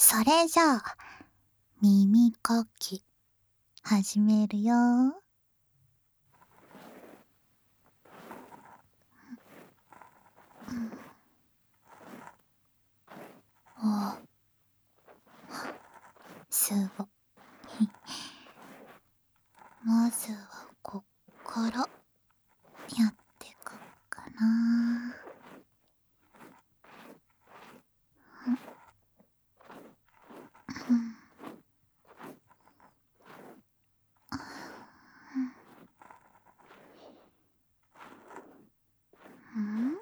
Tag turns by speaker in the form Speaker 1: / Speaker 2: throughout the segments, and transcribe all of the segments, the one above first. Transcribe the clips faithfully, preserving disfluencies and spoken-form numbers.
Speaker 1: それじゃあ、耳かき、始めるよ。お、すご。まずはこっからやってくっかな。うん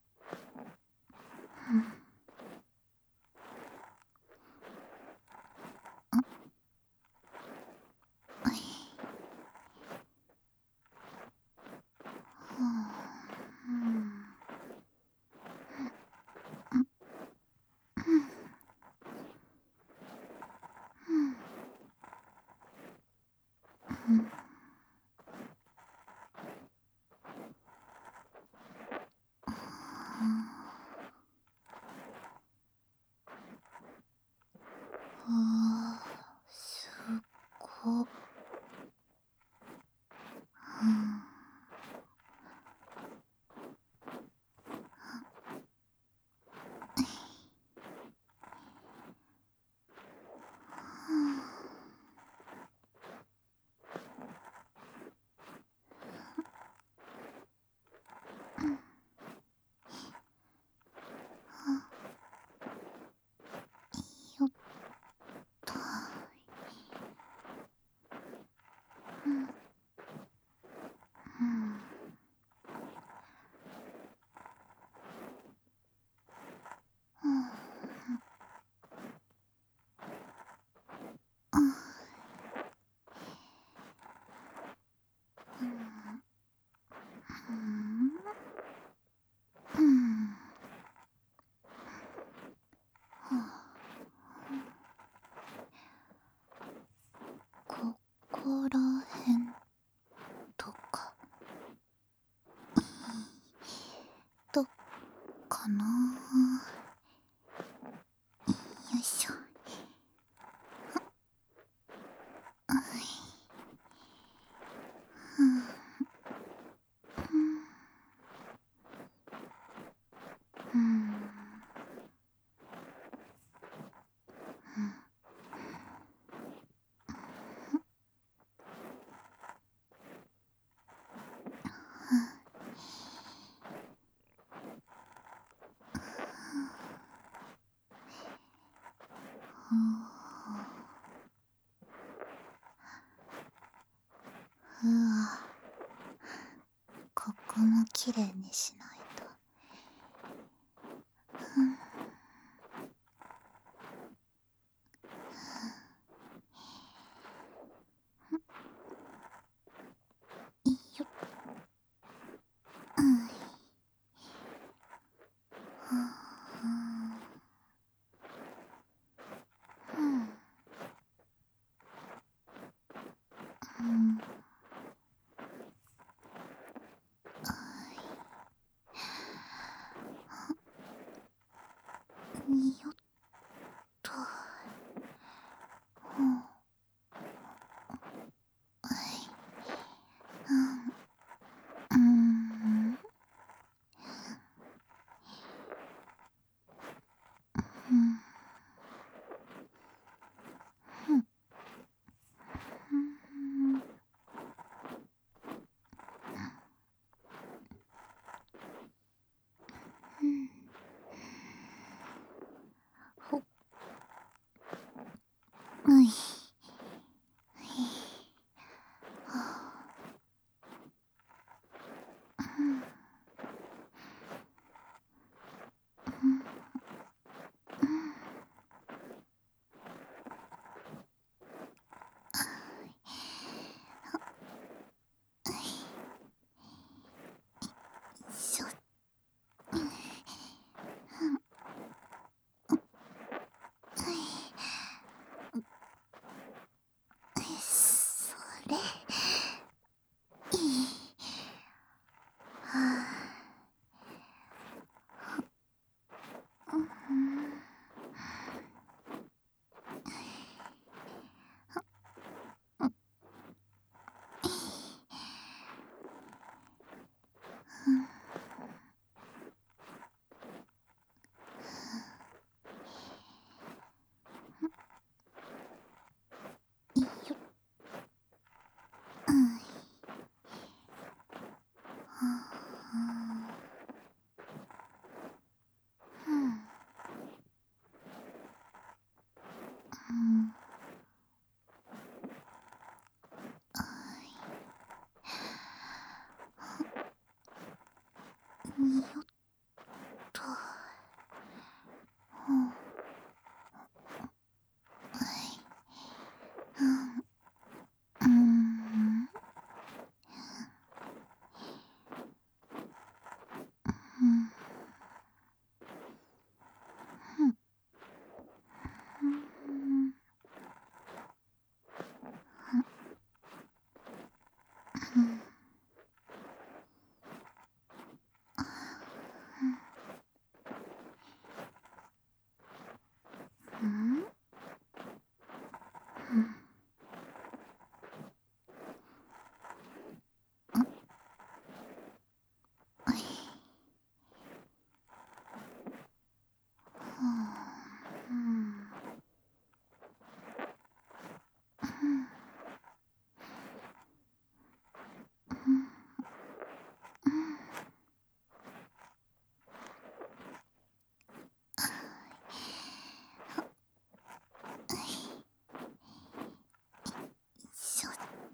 Speaker 1: あー、すっご。よっと。ここらへんとかどっかな。よいしょ。うんうわ、ここもきれいにしないと。いいよ。うんうんよっと。うんうんほっうい。しょ。 ん。あい。よっと。うん。はい。うん。うん。うん。うん。うん。うん。うん。うん。あい。うん。うん。うん。しょ。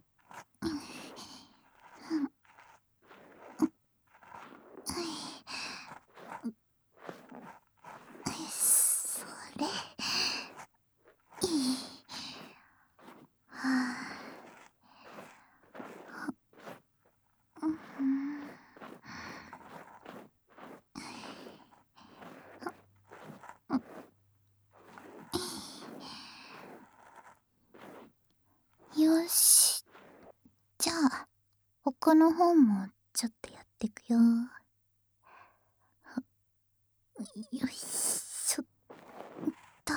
Speaker 1: それ。いい。はあ。うん。よし。じゃあ他の本もちょっとやってくよ。よいしょっと。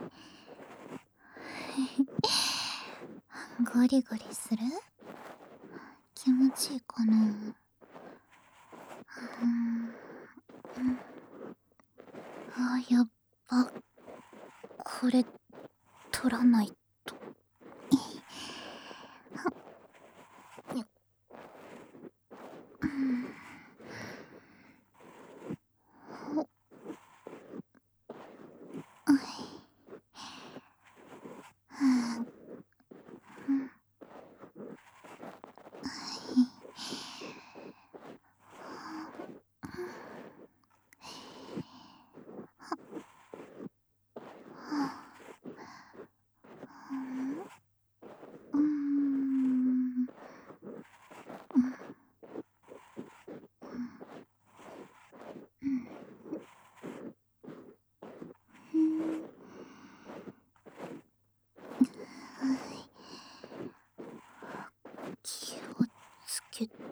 Speaker 1: ゴリゴリする？気持ちいいかな。うん。あ、やっぱこれ取らないと。よっ。うん。ほっ。あい。うん。うん。あい。うん。うん。はい。気をつけて。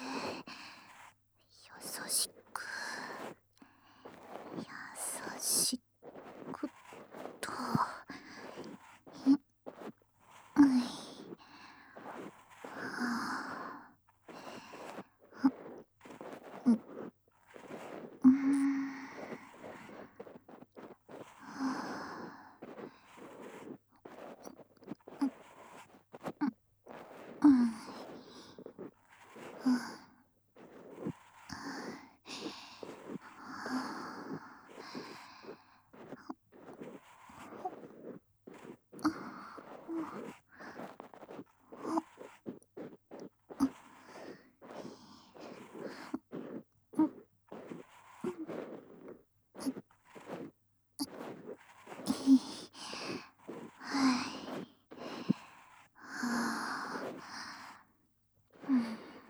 Speaker 1: 優しく優しくと。うん。はあ。う。うん。うん。はい。はあ。うん。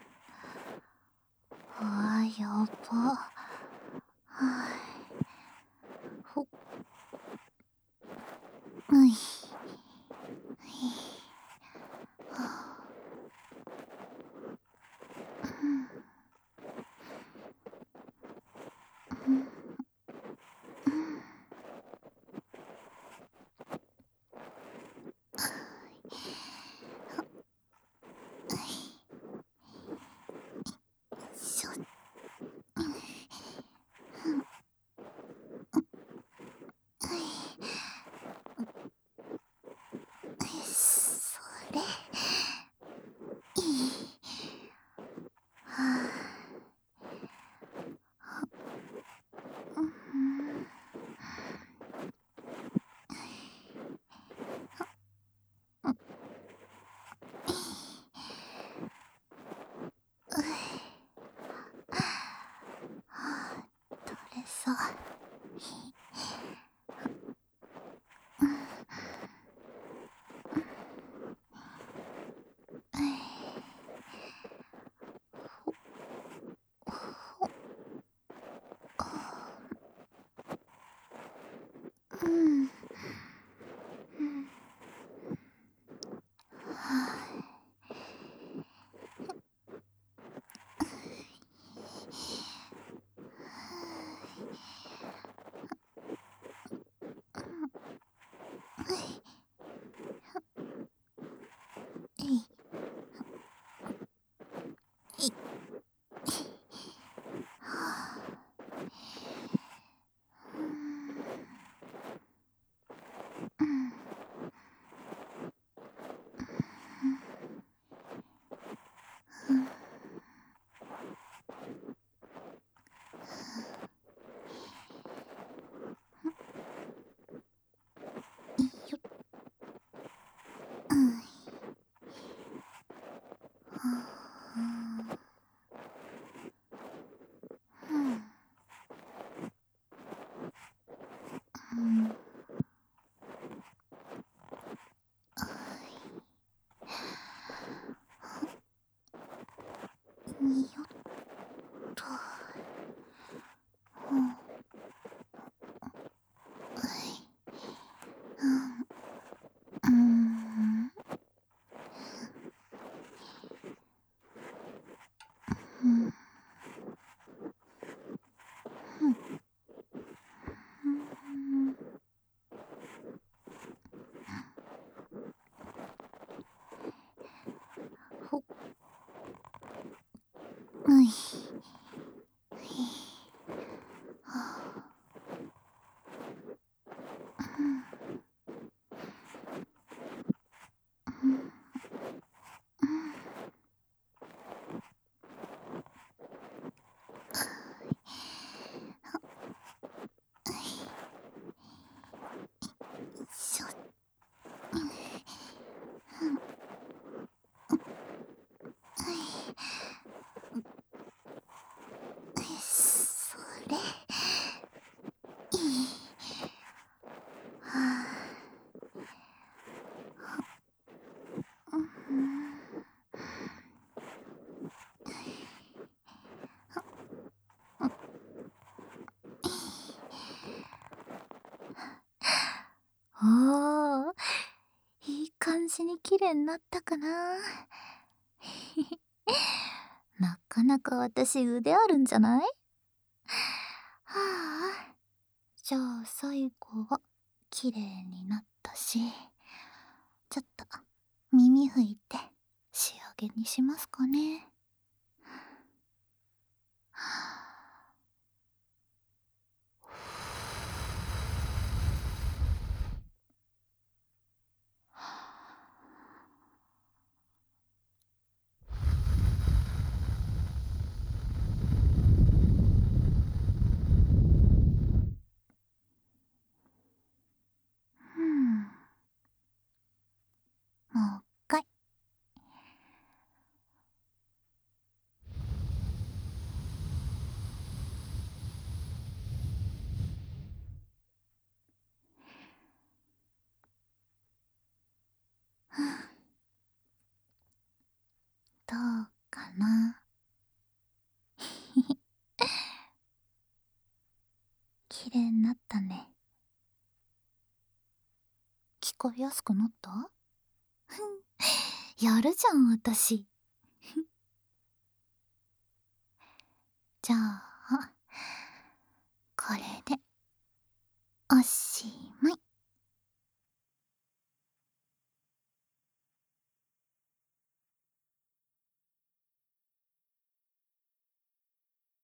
Speaker 1: あー、やば。はい。ほっ。うい。はあ。うん。うん。うん。しょ。はい。 えいえい。はあ。うん。うん。いいよ。うん。はあ。うん。うん。あい。よっと。うん。はい。うん。うん。うん。うん。うん。ほっ。はい。はい。はあ。うん。うん。うん。はい。しょ。うん。うん。はい。それいい。はあ。うん。おお、いい感じに綺麗になったかな。なかなか私腕あるんじゃない？はあ。じゃあ最後は綺麗になったし、ちょっと耳拭いて仕上げにしますかね。はあ。うん。もう一回。どうかな。綺麗になったね。聞こえやすくなった？やるじゃん私。じゃあこれでおし